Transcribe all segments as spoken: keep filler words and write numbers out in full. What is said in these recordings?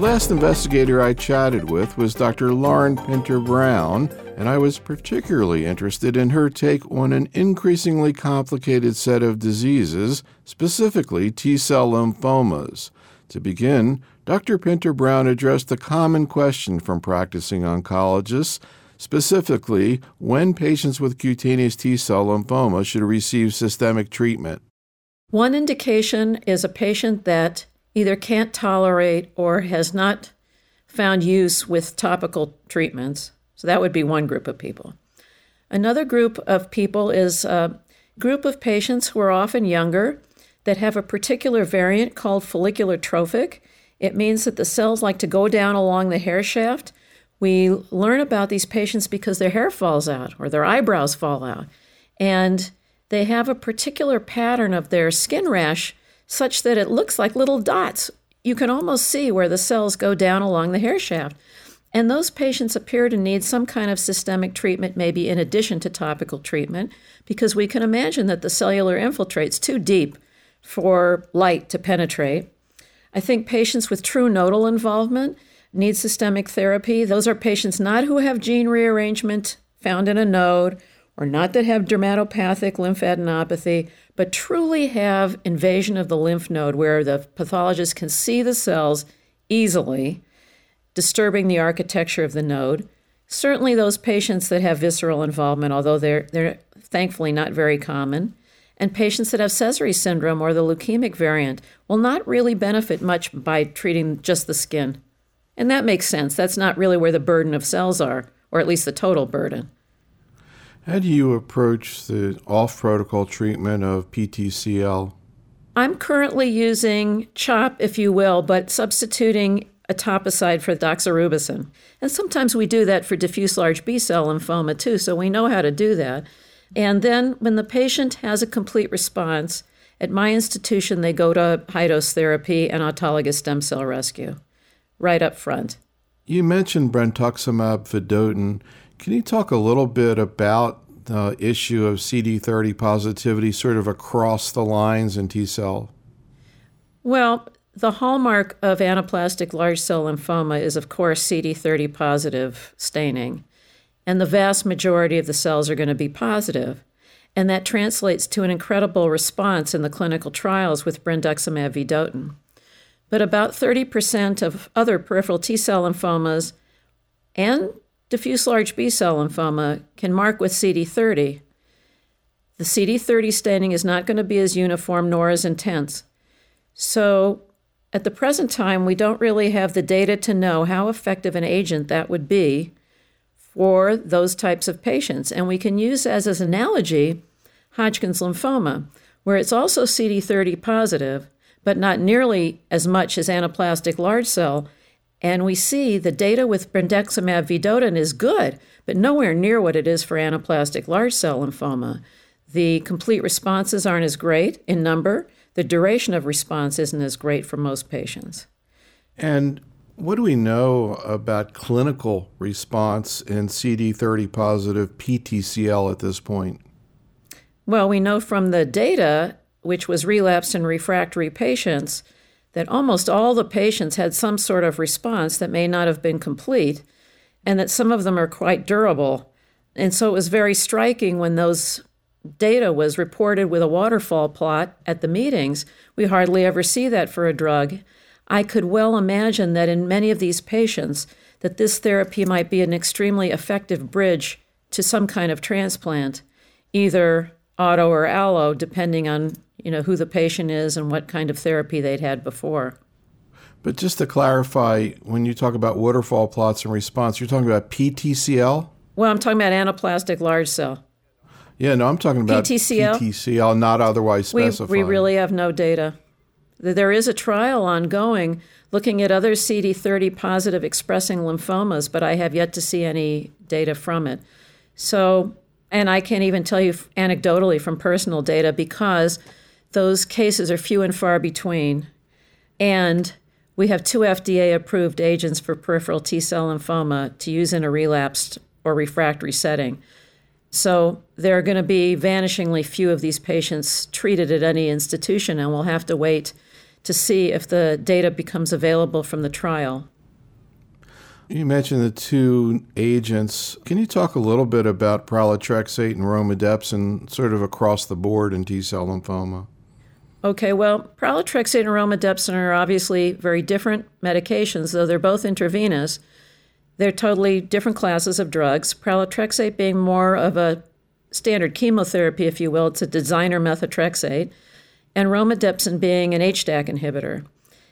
last investigator I chatted with was Doctor Lauren Pinter-Brown, and I was particularly interested in her take on an increasingly complicated set of diseases, specifically T-cell lymphomas. To begin, Doctor Pinter-Brown addressed a common question from practicing oncologists, specifically when patients with cutaneous T-cell lymphoma should receive systemic treatment. One indication is a patient that either can't tolerate or has not found use with topical treatments. So that would be one group of people. Another group of people is a group of patients who are often younger that have a particular variant called follicular trophic. It means that the cells like to go down along the hair shaft. We learn about these patients because their hair falls out or their eyebrows fall out. And they have a particular pattern of their skin rash such that it looks like little dots. You can almost see where the cells go down along the hair shaft. And those patients appear to need some kind of systemic treatment, maybe in addition to topical treatment, because we can imagine that the cellular infiltrate's too deep for light to penetrate. I think patients with true nodal involvement need systemic therapy. Those are patients not who have gene rearrangement found in a node or not that have dermatopathic lymphadenopathy, but truly have invasion of the lymph node where the pathologist can see the cells easily, disturbing the architecture of the node. Certainly those patients that have visceral involvement, although they're, they're thankfully not very common, and patients that have Sézary syndrome or the leukemic variant will not really benefit much by treating just the skin. And that makes sense. That's not really where the burden of cells are, or at least the total burden. How do you approach the off-protocol treatment of P T C L? I'm currently using CHOP, if you will, but substituting etoposide for doxorubicin. And sometimes we do that for diffuse large B-cell lymphoma too, so we know how to do that. And then when the patient has a complete response, at my institution they go to high-dose therapy and autologous stem cell rescue right up front. You mentioned brentuximab vedotin. Can you talk a little bit about the issue of C D thirty positivity sort of across the lines in T-cell? Well, the hallmark of anaplastic large cell lymphoma is, of course, C D thirty positive staining. And the vast majority of the cells are going to be positive. And that translates to an incredible response in the clinical trials with brentuximab vedotin. But about thirty percent of other peripheral T-cell lymphomas and diffuse large B-cell lymphoma can mark with C D thirty. The C D thirty staining is not going to be as uniform nor as intense. So at the present time, we don't really have the data to know how effective an agent that would be for those types of patients. And we can use as an analogy Hodgkin's lymphoma, where it's also C D thirty positive, but not nearly as much as anaplastic large cell. And we see the data with brentuximab vedotin is good, but nowhere near what it is for anaplastic large cell lymphoma. The complete responses aren't as great in number. The duration of response isn't as great for most patients. And what do we know about clinical response in C D thirty positive P T C L at this point? Well, we know from the data, which was relapsed and refractory patients, that almost all the patients had some sort of response that may not have been complete, and that some of them are quite durable. And so it was very striking when those data was reported with a waterfall plot at the meetings. We hardly ever see that for a drug. I could well imagine that in many of these patients that this therapy might be an extremely effective bridge to some kind of transplant, either auto or allo, depending on you know who the patient is and what kind of therapy they'd had before. But just to clarify, when you talk about waterfall plots and response, you're talking about P T C L? Well, I'm talking about anaplastic large cell. Yeah, no, I'm talking about P T C L, P T C L, not otherwise specified. We, we really have no data. There is a trial ongoing looking at other C D thirty positive expressing lymphomas, but I have yet to see any data from it. So, and I can't even tell you anecdotally from personal data because those cases are few and far between. And we have two F D A-approved agents for peripheral T-cell lymphoma to use in a relapsed or refractory setting. So there are going to be vanishingly few of these patients treated at any institution, and we'll have to wait to see if the data becomes available from the trial. You mentioned the two agents. Can you talk a little bit about pralatrexate and romidepsin sort of across the board in T-cell lymphoma? Okay, well, pralatrexate and romidepsin are obviously very different medications, though they're both intravenous. They're totally different classes of drugs. Pralatrexate being more of a standard chemotherapy, if you will. It's a designer methotrexate. And romidepsin being an H D A C inhibitor.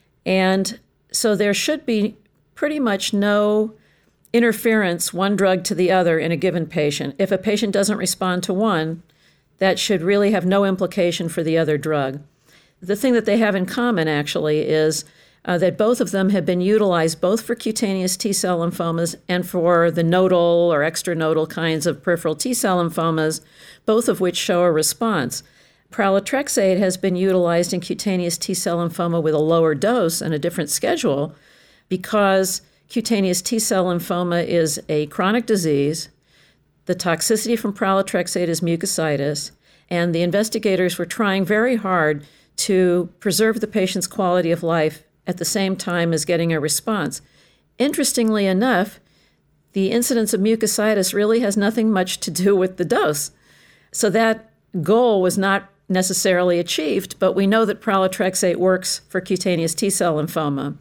And so there should be pretty much no interference, one drug to the other, in a given patient. If a patient doesn't respond to one, that should really have no implication for the other drug. The thing that they have in common, actually, is uh, that both of them have been utilized both for cutaneous T-cell lymphomas and for the nodal or extranodal kinds of peripheral T-cell lymphomas, both of which show a response. Pralatrexate has been utilized in cutaneous T-cell lymphoma with a lower dose and a different schedule because cutaneous T-cell lymphoma is a chronic disease. The toxicity from pralatrexate is mucositis, and the investigators were trying very hard to preserve the patient's quality of life at the same time as getting a response. Interestingly enough, the incidence of mucositis really has nothing much to do with the dose. So that goal was not necessarily achieved, but we know that pralatrexate works for cutaneous T-cell lymphoma.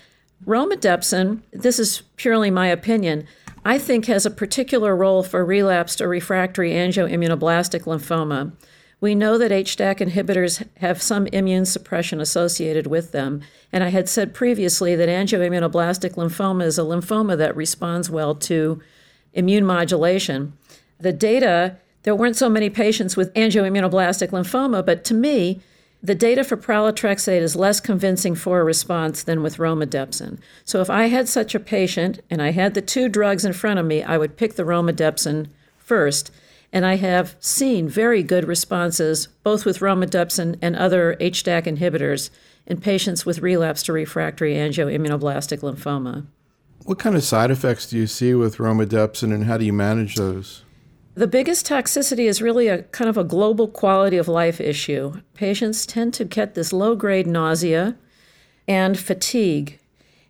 Romidepsin, this is purely my opinion, I think has a particular role for relapsed or refractory angioimmunoblastic lymphoma. We know that H D A C inhibitors have some immune suppression associated with them, and I had said previously that angioimmunoblastic lymphoma is a lymphoma that responds well to immune modulation. The data, there weren't so many patients with angioimmunoblastic lymphoma, but to me, the data for pralatrexate is less convincing for a response than with romidepsin. So if I had such a patient and I had the two drugs in front of me, I would pick the romidepsin first. And I have seen very good responses, both with romidepsin and other H D A C inhibitors, in patients with relapsed or refractory angioimmunoblastic lymphoma. What kind of side effects do you see with romidepsin, and how do you manage those? The biggest toxicity is really a kind of a global quality of life issue. Patients tend to get this low-grade nausea and fatigue.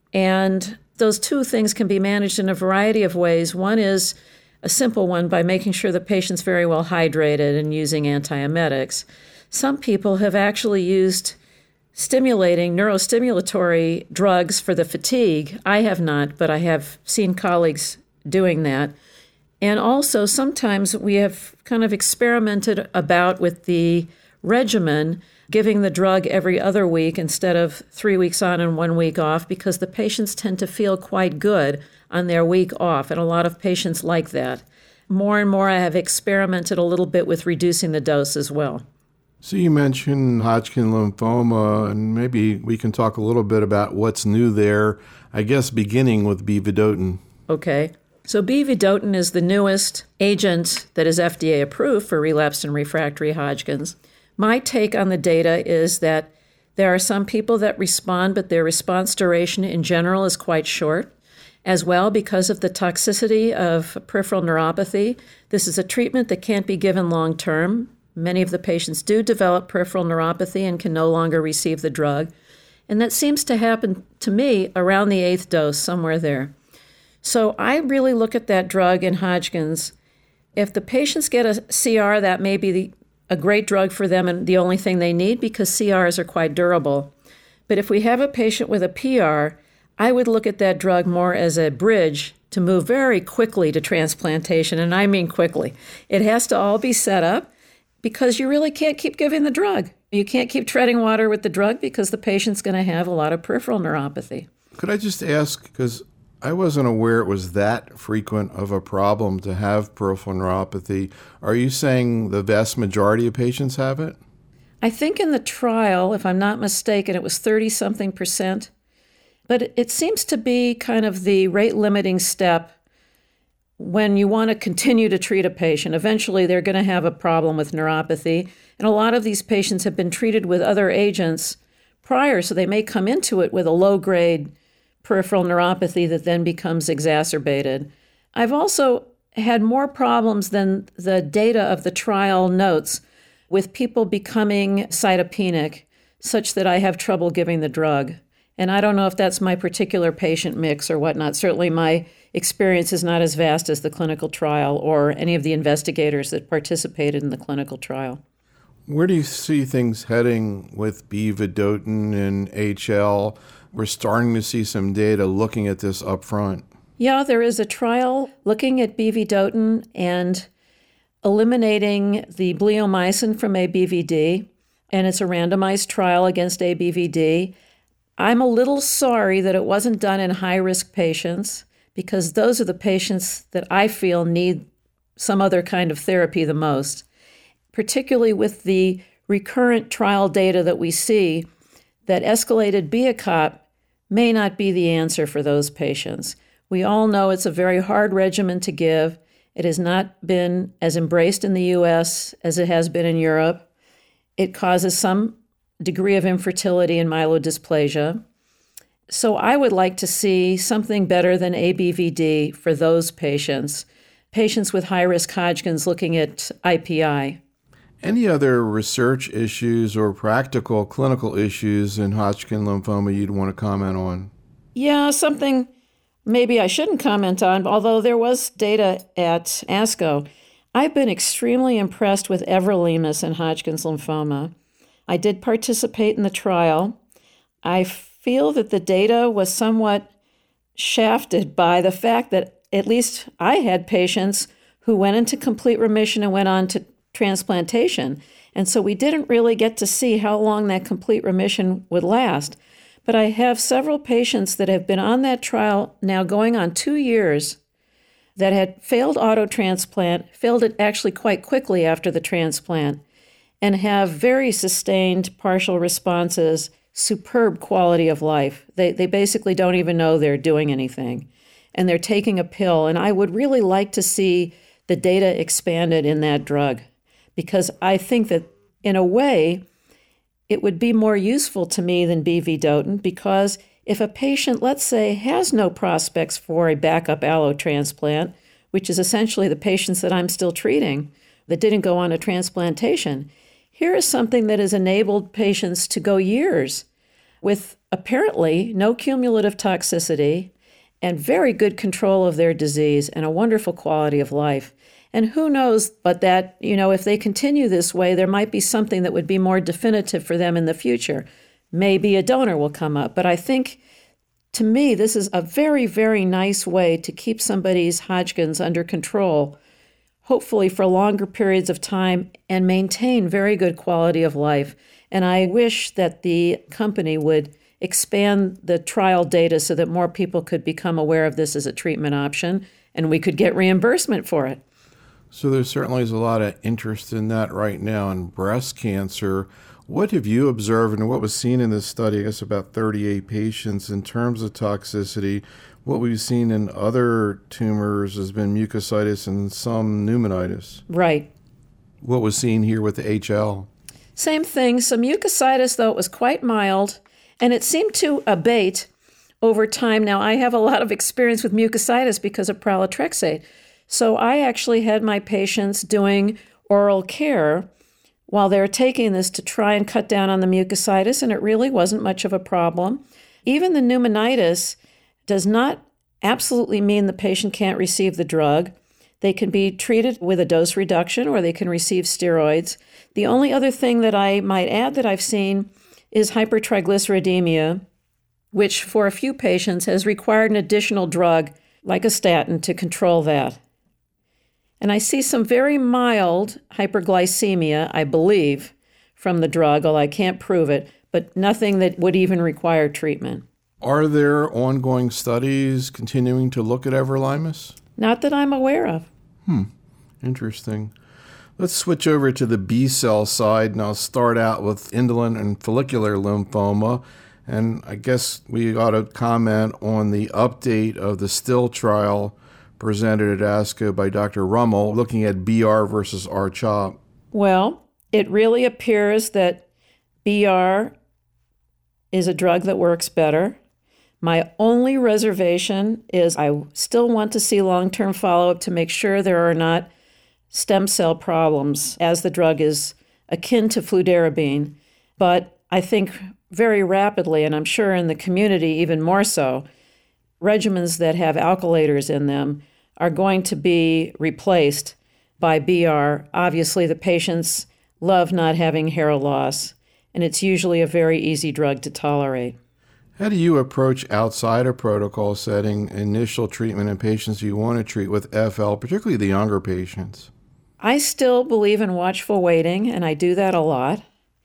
And those two things can be managed in a variety of ways. One is a simple one by making sure the patient's very well hydrated and using antiemetics. Some people have actually used stimulating neurostimulatory drugs for the fatigue. I have not, but I have seen colleagues doing that. And also, sometimes we have kind of experimented about with the regimen, giving the drug every other week instead of three weeks on and one week off, because the patients tend to feel quite good on their week off, and a lot of patients like that. More and more, I have experimented a little bit with reducing the dose as well. So you mentioned Hodgkin lymphoma, and maybe we can talk a little bit about what's new there, I guess beginning with B vedotin. Okay. So B vedotin is the newest agent that is F D A approved for relapsed and refractory Hodgkin's. My take on the data is that there are some people that respond, but their response duration in general is quite short. As well, because of the toxicity of peripheral neuropathy, this is a treatment that can't be given long term. Many of the patients do develop peripheral neuropathy and can no longer receive the drug. And that seems to happen to me around the eighth dose, somewhere there. So I really look at that drug in Hodgkin's. If the patients get a C R, that may be the, a great drug for them and the only thing they need, because C Rs are quite durable. But if we have a patient with a P R, I would look at that drug more as a bridge to move very quickly to transplantation, and I mean quickly. It has to all be set up because you really can't keep giving the drug. You can't keep treading water with the drug because the patient's going to have a lot of peripheral neuropathy. Could I just ask, because I wasn't aware it was that frequent of a problem to have peripheral neuropathy. Are you saying the vast majority of patients have it? I think in the trial, if I'm not mistaken, it was thirty-something percent. But it seems to be kind of the rate-limiting step when you want to continue to treat a patient. Eventually, they're going to have a problem with neuropathy. And a lot of these patients have been treated with other agents prior, so they may come into it with a low-grade peripheral neuropathy that then becomes exacerbated. I've also had more problems than the data of the trial notes with people becoming cytopenic. such that I have trouble giving the drug. And I don't know if that's my particular patient mix or whatnot. Certainly my experience is not as vast as the clinical trial or any of the investigators that participated in the clinical trial. Where do you see things heading with B. vedotin and H L? We're starting to see some data looking at this up front. Yeah, there is a trial looking at B. vedotin and eliminating the bleomycin from A B V D, and it's a randomized trial against A B V D. I'm a little sorry that it wasn't done in high-risk patients because those are the patients that I feel need some other kind of therapy the most, particularly with the recurrent trial data that we see that escalated B A C O P may not be the answer for those patients. We all know it's a very hard regimen to give. It has not been as embraced in the U S as it has been in Europe. It causes some degree of infertility and myelodysplasia. So I would like to see something better than A B V D for those patients, patients with high-risk Hodgkin's looking at I P I. Any other research issues or practical clinical issues in Hodgkin lymphoma you'd want to comment on? Yeah, something maybe I shouldn't comment on, although there was data at ASCO. I've been extremely impressed with everolimus in Hodgkin's lymphoma. I did participate in the trial. I feel that the data was somewhat shafted by the fact that at least I had patients who went into complete remission and went on to transplantation. And so we didn't really get to see how long that complete remission would last. But I have several patients that have been on that trial now going on two years that had failed autotransplant, failed it actually quite quickly after the transplant, and have very sustained partial responses, superb quality of life. They they basically don't even know they're doing anything, and they're taking a pill. And I would really like to see the data expanded in that drug, because I think that in a way, it would be more useful to me than B. vedotin, because if a patient, let's say, has no prospects for a backup allotransplant, which is essentially the patients that I'm still treating that didn't go on a transplantation, here is something that has enabled patients to go years with apparently no cumulative toxicity and very good control of their disease and a wonderful quality of life. And who knows but that, you know, if they continue this way, there might be something that would be more definitive for them in the future. Maybe a donor will come up. But I think, to me, this is a very, very nice way to keep somebody's Hodgkin's under control, hopefully for longer periods of time, and maintain very good quality of life. And I wish that the company would expand the trial data so that more people could become aware of this as a treatment option, and we could get reimbursement for it. So there certainly is a lot of interest in that right now in breast cancer. What have you observed and what was seen in this study, I guess about thirty-eight patients, in terms of toxicity? What we've seen in other tumors has been mucositis and some pneumonitis. Right. What was seen here with the H L? Same thing. Some mucositis, though it was quite mild, and it seemed to abate over time. Now, I have a lot of experience with mucositis because of pralatrexate. So I actually had my patients doing oral care while they were taking this to try and cut down on the mucositis, and it really wasn't much of a problem. Even the pneumonitis does not absolutely mean the patient can't receive the drug. They can be treated with a dose reduction or they can receive steroids. The only other thing that I might add that I've seen is hypertriglyceridemia, which for a few patients has required an additional drug like a statin to control that. And I see some very mild hyperglycemia, I believe, from the drug, although I can't prove it, but nothing that would even require treatment. Are there ongoing studies continuing to look at everolimus? Not that I'm aware of. Hmm, interesting. Let's switch over to the B-cell side, and I'll start out with indolent and follicular lymphoma. And I guess we ought to comment on the update of the STILL trial presented at ASCO by Doctor Rummel, looking at B R versus R CHOP. Well, it really appears that B R is a drug that works better. My only reservation is I still want to see long-term follow-up to make sure there are not stem cell problems, as the drug is akin to fludarabine. But I think very rapidly, and I'm sure in the community even more so, regimens that have alkylators in them are going to be replaced by B R. Obviously, the patients love not having hair loss, and it's usually a very easy drug to tolerate. How do you approach outside a protocol setting initial treatment in patients you want to treat with F L, particularly the younger patients? I still believe in watchful waiting, and I do that a lot,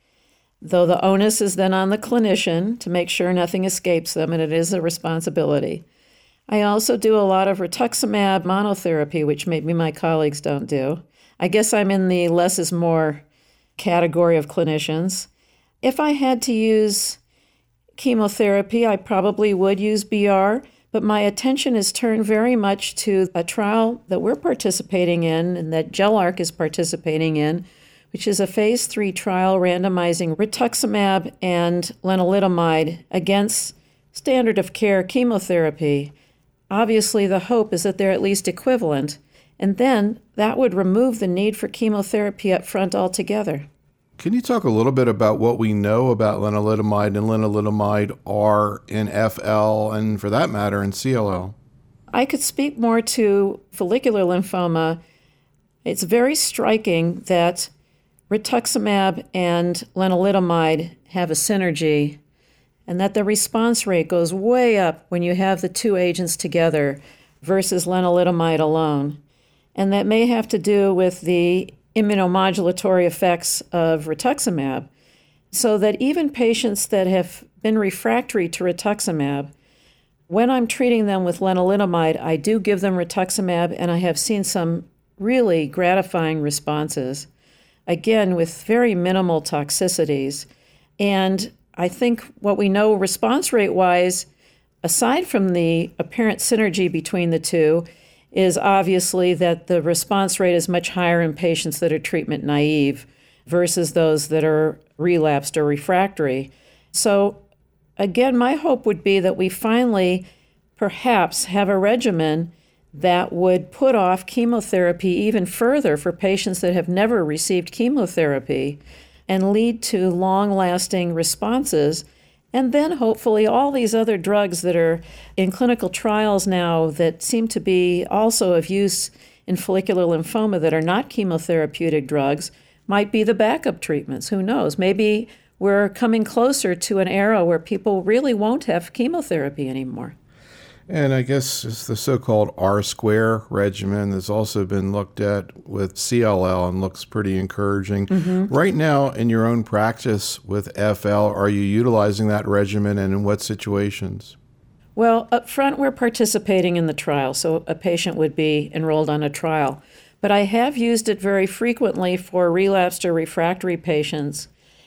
though the onus is then on the clinician to make sure nothing escapes them, and it is a responsibility. I also do a lot of rituximab monotherapy, which maybe my colleagues don't do. I guess I'm in the less is more category of clinicians. If I had to use chemotherapy, I probably would use B R, but my attention is turned very much to a trial that we're participating in and that GelArc is participating in, which is a phase three trial randomizing rituximab and lenalidomide against standard of care chemotherapy. Obviously, the hope is that they're at least equivalent, and then that would remove the need for chemotherapy up front altogether. Can you talk a little bit about what we know about lenalidomide and lenalidomide R in F L and, for that matter, in C L L? I could speak more to follicular lymphoma. It's very striking that rituximab and lenalidomide have a synergy and that the response rate goes way up when you have the two agents together versus lenalidomide alone. And that may have to do with the immunomodulatory effects of rituximab, so that even patients that have been refractory to rituximab, when I'm treating them with lenalidomide, I do give them rituximab, and I have seen some really gratifying responses, again, with very minimal toxicities. And I think what we know response rate-wise, aside from the apparent synergy between the two, is obviously that the response rate is much higher in patients that are treatment naive versus those that are relapsed or refractory. So again, my hope would be that we finally perhaps have a regimen that would put off chemotherapy even further for patients that have never received chemotherapy and lead to long-lasting responses. And then hopefully all these other drugs that are in clinical trials now that seem to be also of use in follicular lymphoma that are not chemotherapeutic drugs might be the backup treatments. Who knows? Maybe we're coming closer to an era where people really won't have chemotherapy anymore. And I guess it's the so-called R-square regimen that's also been looked at with C L L and looks pretty encouraging. Mm-hmm. Right now, in your own practice with F L, are you utilizing that regimen, and in what situations? Well, up front, we're participating in the trial, so a patient would be enrolled on a trial. But I have used it very frequently for relapsed or refractory patients,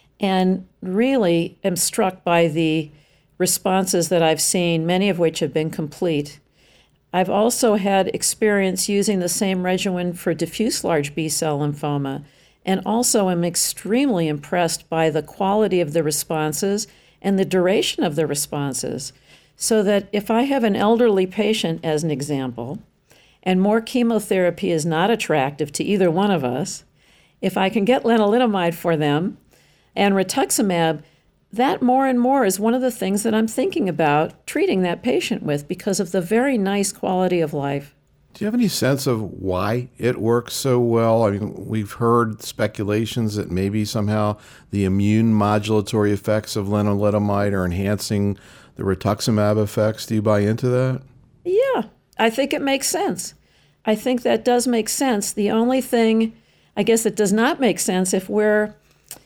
and really am struck by the responses that I've seen, many of which have been complete. I've also had experience using the same regimen for diffuse large B-cell lymphoma, and also am extremely impressed by the quality of the responses and the duration of the responses. So that if I have an elderly patient, as an example, and more chemotherapy is not attractive to either one of us, if I can get lenalidomide for them and rituximab, that more and more is one of the things that I'm thinking about treating that patient with because of the very nice quality of life. Do you have any sense of why it works so well? I mean, we've heard speculations that maybe somehow the immune modulatory effects of lenalidomide are enhancing the rituximab effects. Do you buy into that? Yeah, I think it makes sense. I think that does make sense. The only thing, I guess it does not make sense if we're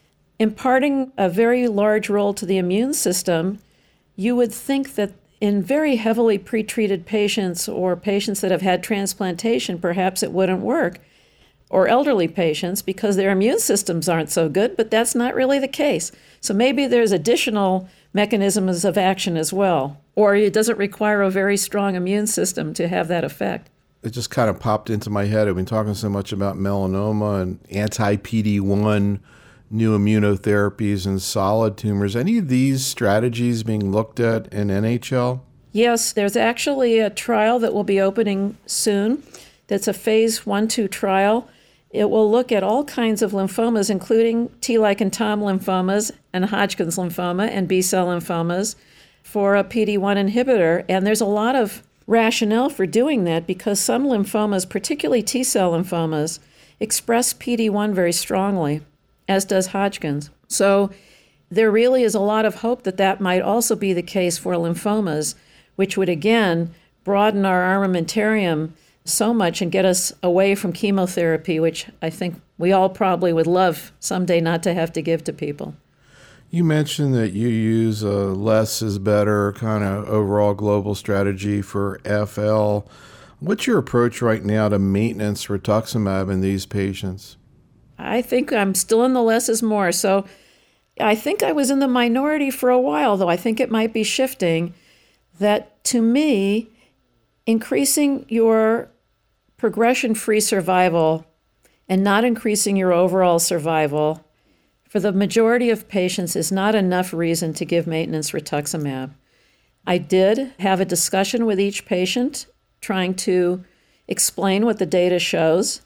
imparting a very large role to the immune system. You would think that in very heavily pretreated patients or patients that have had transplantation, perhaps it wouldn't work, or elderly patients because their immune systems aren't so good, but that's not really the case. So maybe there's additional mechanisms of action as well, or it doesn't require a very strong immune system to have that effect. It just kind of popped into my head. I've been talking so much about melanoma and anti-P D one new immunotherapies in solid tumors. Any of these strategies being looked at in N H L? Yes, there's actually a trial that will be opening soon. That's a phase one two trial. It will look at all kinds of lymphomas, including T-like and T O M lymphomas and Hodgkin's lymphoma and B-cell lymphomas for a P D one inhibitor. And there's a lot of rationale for doing that because some lymphomas, particularly T-cell lymphomas, express P D one very strongly, as does Hodgkin's. So there really is a lot of hope that that might also be the case for lymphomas, which would, again, broaden our armamentarium so much and get us away from chemotherapy, which I think we all probably would love someday not to have to give to people. You mentioned that you use a less is better kind of overall global strategy for F L. What's your approach right now to maintenance rituximab in these patients? I think I'm still in the less is more. So I think I was in the minority for a while, though I think it might be shifting, that to me, increasing your progression-free survival and not increasing your overall survival for the majority of patients is not enough reason to give maintenance rituximab. I did have a discussion with each patient trying to explain what the data shows,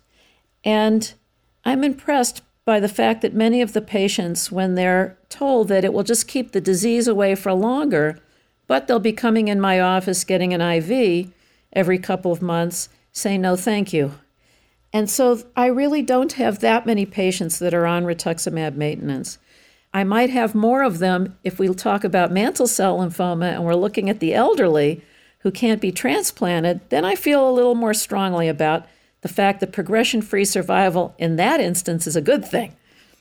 and I'm impressed by the fact that many of the patients, when they're told that it will just keep the disease away for longer, but they'll be coming in my office getting an I V every couple of months, say no thank you. And so I really don't have that many patients that are on rituximab maintenance. I might have more of them if we talk about mantle cell lymphoma and we're looking at the elderly who can't be transplanted, then I feel a little more strongly about the fact that progression-free survival in that instance is a good thing.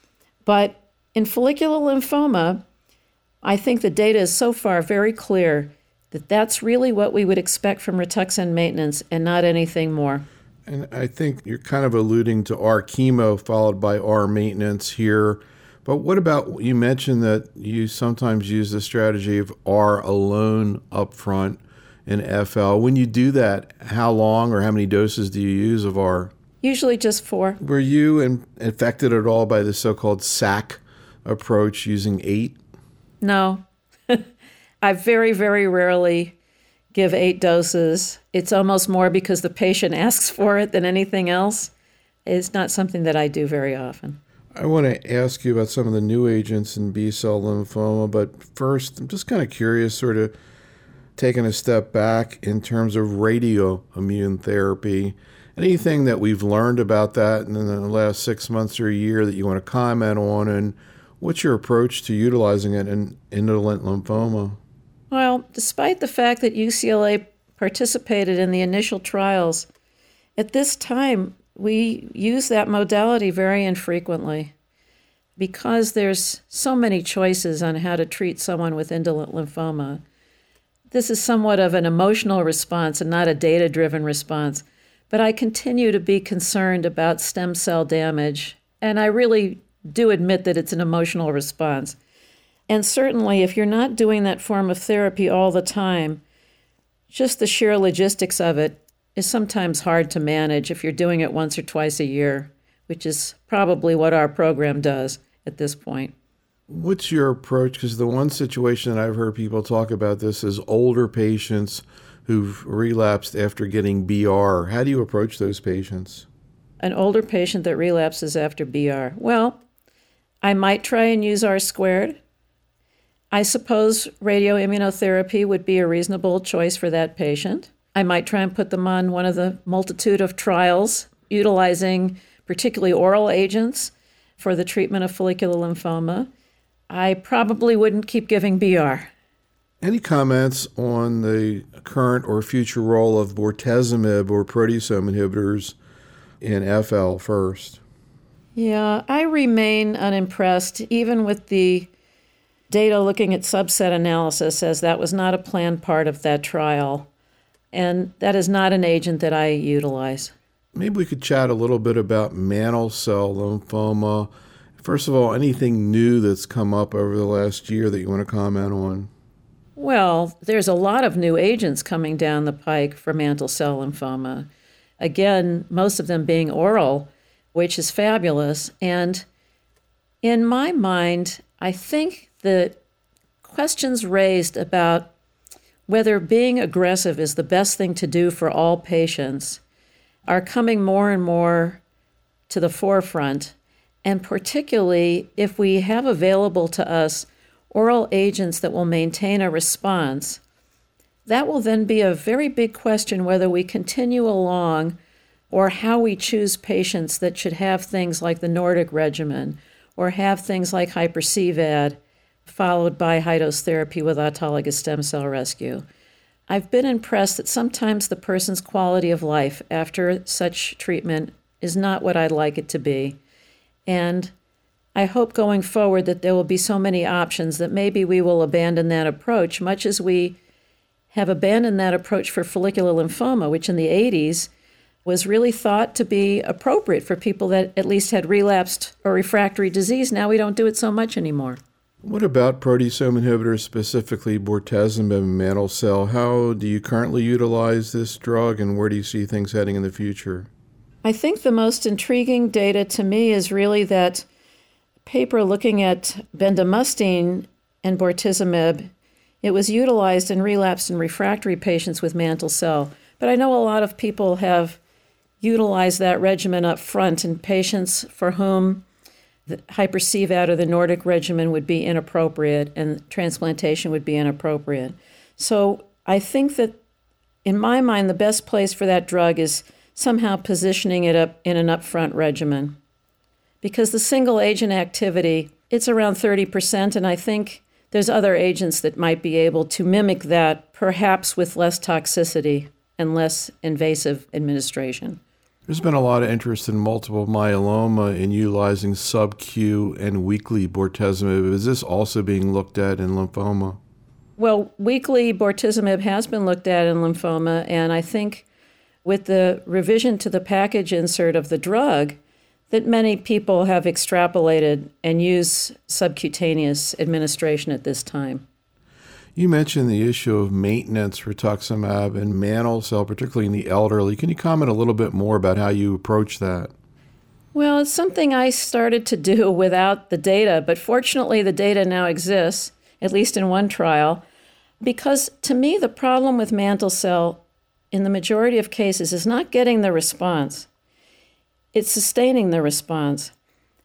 But in follicular lymphoma, I think the data is so far very clear that that's really what we would expect from Rituxan maintenance and not anything more. And I think you're kind of alluding to R chemo followed by R maintenance here. But what about, you mentioned that you sometimes use the strategy of R alone up front in F L. When you do that, how long or how many doses do you use of R? Usually just four. Were you in, infected at all by the so-called S A C approach using eight? No. I very, very rarely give eight doses. It's almost more because the patient asks for it than anything else. It's not something that I do very often. I want to ask you about some of the new agents in B-cell lymphoma, but first, I'm just kind of curious, sort of taking a step back in terms of radioimmune therapy. Anything that we've learned about that in the last six months or a year that you want to comment on, and what's your approach to utilizing it in indolent lymphoma? Well, despite the fact that U C L A participated in the initial trials, at this time, we use that modality very infrequently because there's so many choices on how to treat someone with indolent lymphoma. This is somewhat of an emotional response and not a data-driven response, but I continue to be concerned about stem cell damage, and I really do admit that it's an emotional response. And certainly, if you're not doing that form of therapy all the time, just the sheer logistics of it is sometimes hard to manage if you're doing it once or twice a year, which is probably what our program does at this point. What's your approach? Because the one situation that I've heard people talk about this is older patients who've relapsed after getting B R. How do you approach those patients? An older patient that relapses after B R. Well, I might try and use R squared. I suppose radioimmunotherapy would be a reasonable choice for that patient. I might try and put them on one of the multitude of trials utilizing particularly oral agents for the treatment of follicular lymphoma. I probably wouldn't keep giving B R. Any comments on the current or future role of bortezomib or proteasome inhibitors in F L first? Yeah, I remain unimpressed, even with the data looking at subset analysis, as that was not a planned part of that trial. And that is not an agent that I utilize. Maybe we could chat a little bit about mantle cell lymphoma. First of all, anything new that's come up over the last year that you want to comment on? Well, there's a lot of new agents coming down the pike for mantle cell lymphoma. Again, most of them being oral, which is fabulous. And in my mind, I think the questions raised about whether being aggressive is the best thing to do for all patients are coming more and more to the forefront. And particularly if we have available to us oral agents that will maintain a response, that will then be a very big question whether we continue along or how we choose patients that should have things like the Nordic regimen or have things like hyper-C V A D followed by high-dose therapy with autologous stem cell rescue. I've been impressed that sometimes the person's quality of life after such treatment is not what I'd like it to be. And I hope going forward that there will be so many options that maybe we will abandon that approach, much as we have abandoned that approach for follicular lymphoma, which in the eighties was really thought to be appropriate for people that at least had relapsed or refractory disease. Now we don't do it so much anymore. What about proteasome inhibitors, specifically bortezomib and mantle cell? How do you currently utilize this drug, and where do you see things heading in the future? I think the most intriguing data to me is really that paper looking at bendamustine and bortezomib. It was utilized in relapsed and refractory patients with mantle cell. But I know a lot of people have utilized that regimen up front in patients for whom the hyper-C V A D or the Nordic regimen would be inappropriate and transplantation would be inappropriate. So I think that, in my mind, the best place for that drug is somehow positioning it up in an upfront regimen. Because the single agent activity, it's around thirty percent, and I think there's other agents that might be able to mimic that, perhaps with less toxicity and less invasive administration. There's been a lot of interest in multiple myeloma in utilizing sub-Q and weekly bortezomib. Is this also being looked at in lymphoma? Well, weekly bortezomib has been looked at in lymphoma, and I think with the revision to the package insert of the drug, that many people have extrapolated and use subcutaneous administration at this time. You mentioned the issue of maintenance rituximab and mantle cell, particularly in the elderly. Can you comment a little bit more about how you approach that? Well, it's something I started to do without the data, but fortunately the data now exists, at least in one trial, because to me the problem with mantle cell in the majority of cases is not getting the response. It's sustaining the response.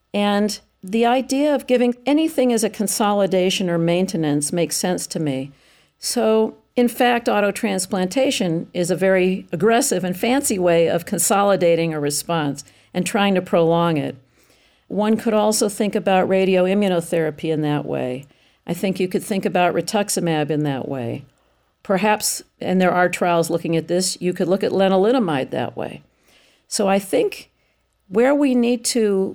And the idea of giving anything as a consolidation or maintenance makes sense to me. So, in fact, autotransplantation is a very aggressive and fancy way of consolidating a response and trying to prolong it. One could also think about radioimmunotherapy in that way. I think you could think about rituximab in that way. Perhaps, and there are trials looking at this, you could look at lenalidomide that way. So I think where we need to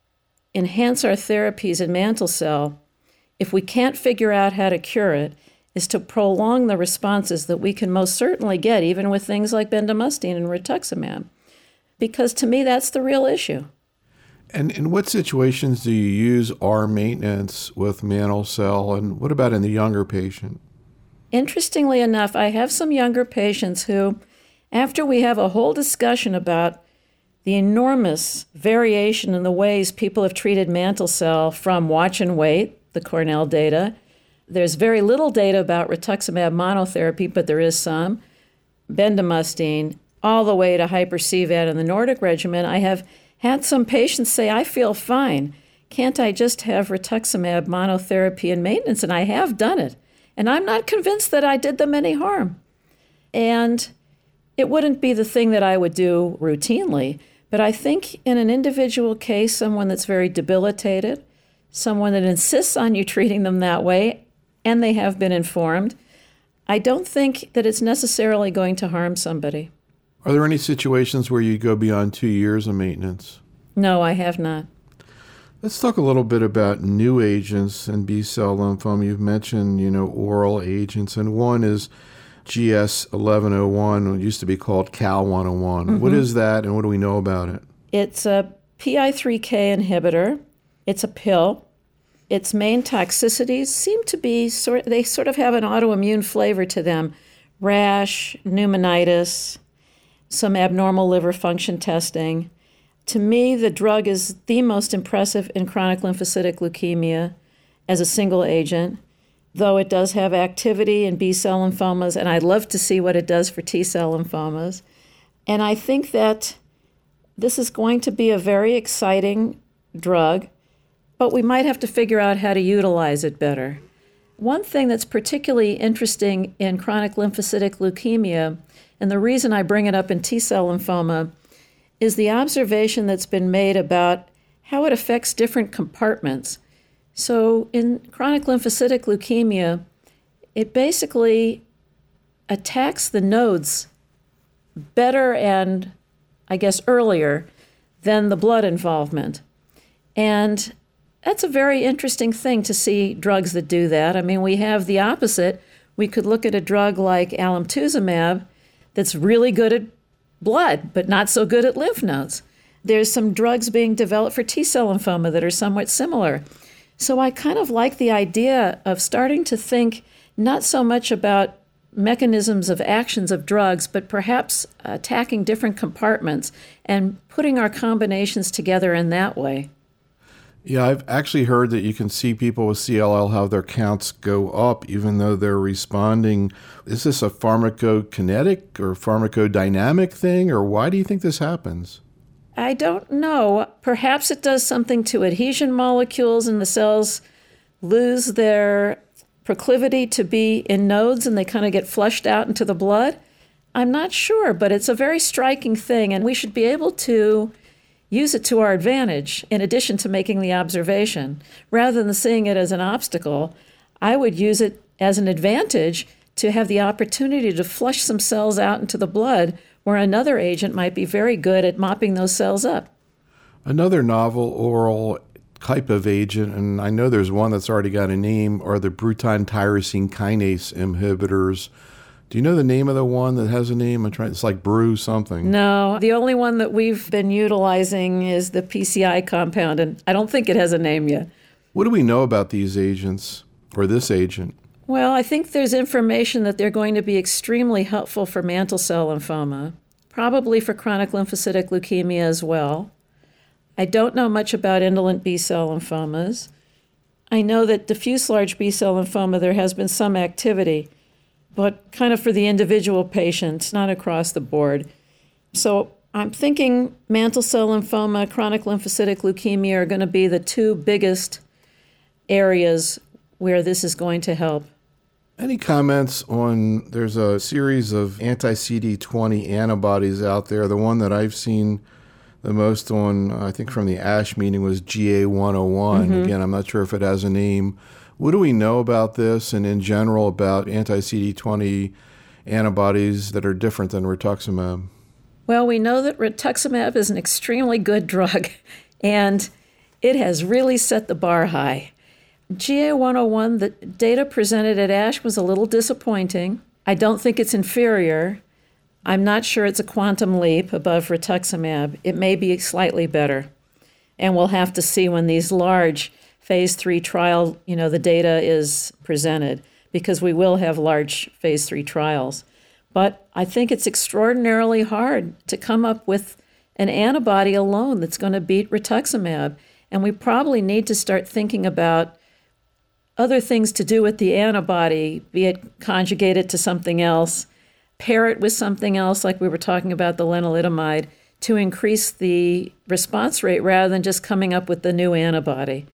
enhance our therapies in mantle cell, if we can't figure out how to cure it, is to prolong the responses that we can most certainly get, even with things like bendamustine and rituximab. Because to me, that's the real issue. And in what situations do you use R maintenance with mantle cell, and what about in the younger patient? Interestingly enough, I have some younger patients who, after we have a whole discussion about the enormous variation in the ways people have treated mantle cell from watch and wait, the Cornell data. There's very little data about rituximab monotherapy, but there is some. Bendamustine, all the way to hyper-C V A D and the Nordic regimen. I have had some patients say, I feel fine. Can't I just have rituximab monotherapy and maintenance? And I have done it. And I'm not convinced that I did them any harm. And it wouldn't be the thing that I would do routinely. But I think in an individual case, someone that's very debilitated, someone that insists on you treating them that way, and they have been informed, I don't think that it's necessarily going to harm somebody. Are there any situations where you go beyond two years of maintenance? No, I have not. Let's talk a little bit about new agents in B-cell lymphoma. You've mentioned, you know, oral agents, and one is G S eleven oh one, it used to be called Cal one oh one. Mm-hmm. What is that, and what do we know about it? It's a P I three K inhibitor. It's a pill. Its main toxicities seem to be, sort they sort of have an autoimmune flavor to them. Rash, pneumonitis, some abnormal liver function testing. To me, the drug is the most impressive in chronic lymphocytic leukemia as a single agent, though it does have activity in B-cell lymphomas, and I'd love to see what it does for T-cell lymphomas. And I think that this is going to be a very exciting drug, but we might have to figure out how to utilize it better. One thing that's particularly interesting in chronic lymphocytic leukemia, and the reason I bring it up in T-cell lymphoma, is the observation that's been made about how it affects different compartments. So in chronic lymphocytic leukemia, it basically attacks the nodes better and, I guess, earlier than the blood involvement. And that's a very interesting thing to see drugs that do that. I mean, we have the opposite. We could look at a drug like alemtuzumab that's really good at blood, but not so good at lymph nodes. There's some drugs being developed for T-cell lymphoma that are somewhat similar. So I kind of like the idea of starting to think not so much about mechanisms of actions of drugs, but perhaps attacking different compartments and putting our combinations together in that way. Yeah, I've actually heard that you can see people with C L L have their counts go up even though they're responding. Is this a pharmacokinetic or pharmacodynamic thing, or why do you think this happens? I don't know. Perhaps it does something to adhesion molecules and the cells lose their proclivity to be in nodes and they kind of get flushed out into the blood. I'm not sure, but it's a very striking thing, and we should be able to use it to our advantage in addition to making the observation. Rather than seeing it as an obstacle, I would use it as an advantage to have the opportunity to flush some cells out into the blood where another agent might be very good at mopping those cells up. Another novel oral type of agent, and I know there's one that's already got a name, are the Bruton tyrosine kinase inhibitors. Do you know the name of the one that has a name? I'm trying. It's like Brew something. No, the only one that we've been utilizing is the P C I compound, and I don't think it has a name yet. What do we know about these agents, or this agent? Well, I think there's information that they're going to be extremely helpful for mantle cell lymphoma, probably for chronic lymphocytic leukemia as well. I don't know much about indolent B-cell lymphomas. I know that diffuse large B-cell lymphoma, there has been some activity, but kind of for the individual patients, not across the board. So I'm thinking mantle cell lymphoma, chronic lymphocytic leukemia are going to be the two biggest areas where this is going to help. Any comments on, there's a series of anti-C D twenty antibodies out there. The one that I've seen the most on, I think from the ASH meeting, was G A one oh one. Mm-hmm. Again, I'm not sure if it has a name. What do we know about this and in general about anti-C D twenty antibodies that are different than rituximab? Well, we know that rituximab is an extremely good drug, and it has really set the bar high. G A one oh one, the data presented at ASH was a little disappointing. I don't think it's inferior. I'm not sure it's a quantum leap above rituximab. It may be slightly better. And we'll have to see when these large phase three trial, you know, the data is presented, because we will have large phase three trials. But I think it's extraordinarily hard to come up with an antibody alone that's going to beat rituximab. And we probably need to start thinking about other things to do with the antibody, be it conjugate it to something else, pair it with something else, like we were talking about the lenalidomide, to increase the response rate rather than just coming up with the new antibody.